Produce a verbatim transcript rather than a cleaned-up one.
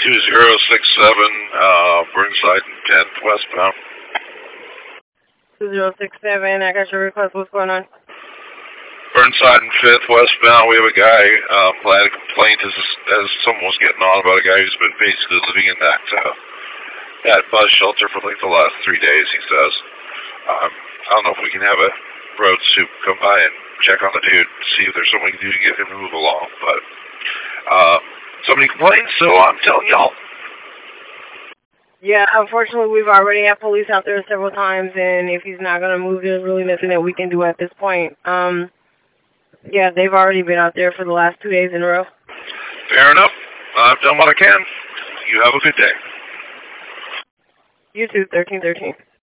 two zero six seven, uh, Burnside and tenth westbound. two zero six seven, I got your request. What's going on? Burnside and fifth westbound, we have a guy, um, had a complaint as, as someone was getting on about a guy who's been basically living in that, uh, that bus shelter for like the last three days, he says. Um, I don't know if we can have a road soup come by and check on the dude, see if there's something we can do to get him to move along, but, uh, somebody complained, so I'm telling y'all. Yeah, unfortunately, we've already had police out there several times, and if he's not going to move, there's really nothing that we can do at this point. Um, yeah, they've already been out there for the last two days in a row. Fair enough. I've done what I can. You have a good day. You too, thirteen thirteen.